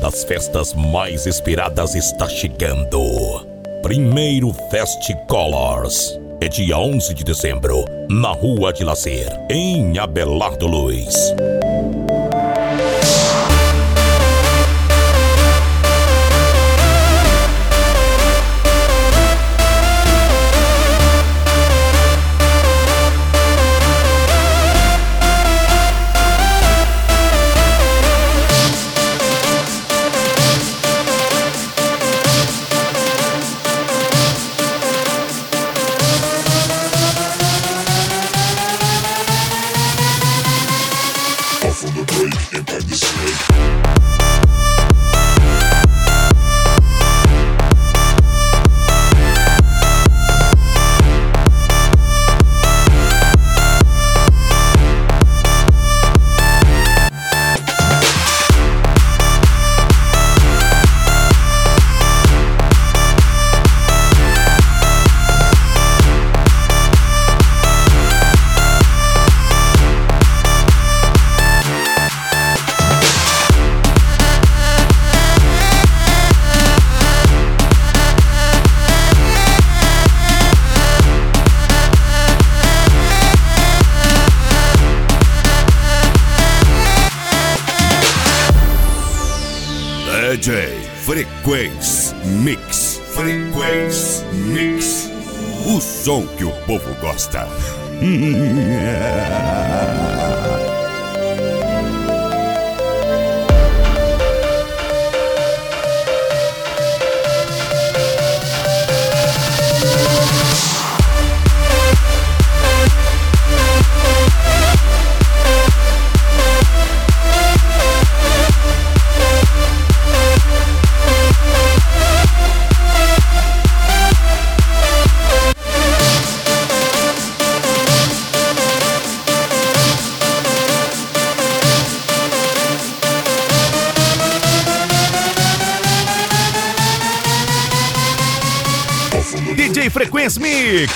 das festas mais esperadas está chegando. Primeiro Fest Colors. É dia 11 de dezembro, na Rua de Lazer, em Abelardo Luz. DJ Frequência Mix. Frequência Mix. O som que o povo gosta. DJ Frequência Mix.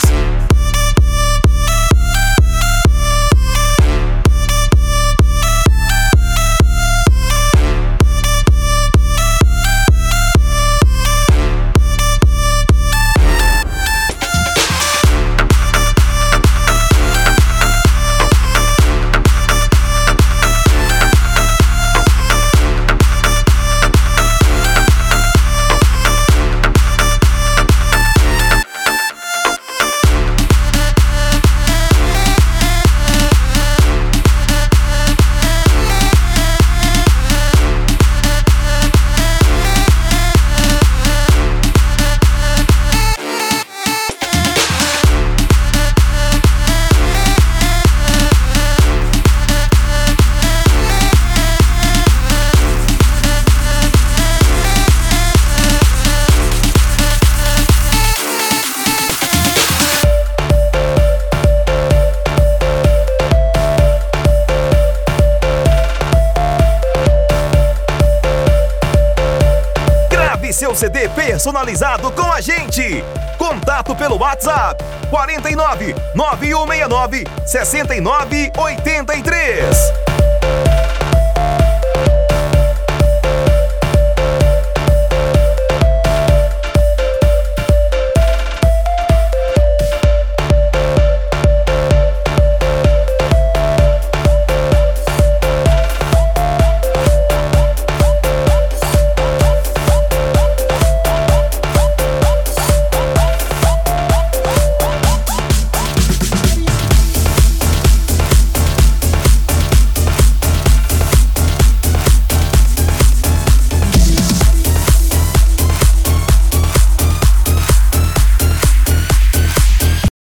Seu CD personalizado com a gente. Contato pelo WhatsApp 49 9169 6983.